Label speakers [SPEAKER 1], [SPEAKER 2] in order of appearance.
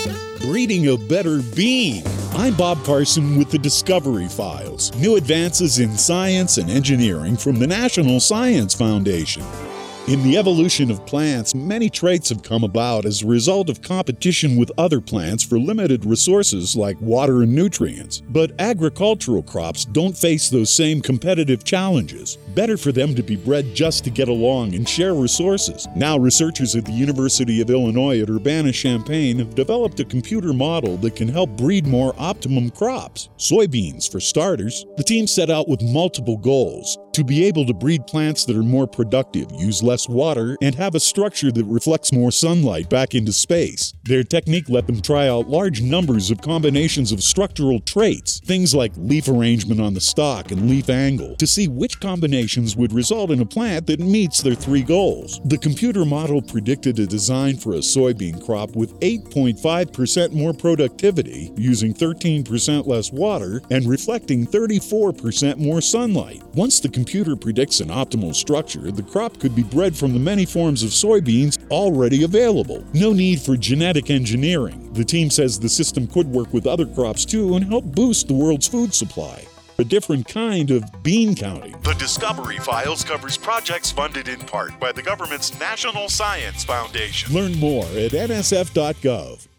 [SPEAKER 1] Breeding a better bean. I'm Bob Carson with the Discovery Files. New advances in science and engineering from the National Science Foundation. In the evolution of plants, many traits have come about as a result of competition with other plants for limited resources like water and nutrients. But agricultural crops don't face those same competitive challenges. Better for them to be bred just to get along and share resources. Now, researchers at the University of Illinois at Urbana-Champaign have developed a computer model that can help breed more optimum crops. Soybeans, for starters. The team set out with multiple goals: to be able to breed plants that are more productive, use less water, and have a structure that reflects more sunlight back into space. Their technique let them try out large numbers of combinations of structural traits, things like leaf arrangement on the stalk and leaf angle, to see which combinations would result in a plant that meets their three goals. The computer model predicted a design for a soybean crop with 8.5% more productivity, using 13% less water, and reflecting 34% more sunlight. Once the computer predicts an optimal structure, the crop could be bred from the many forms of soybeans already available. No need for genetic engineering. The team says the system could work with other crops too and help boost the world's food supply. A different kind of bean counting.
[SPEAKER 2] The Discovery Files covers projects funded in part by the government's National Science Foundation.
[SPEAKER 1] Learn more at nsf.gov.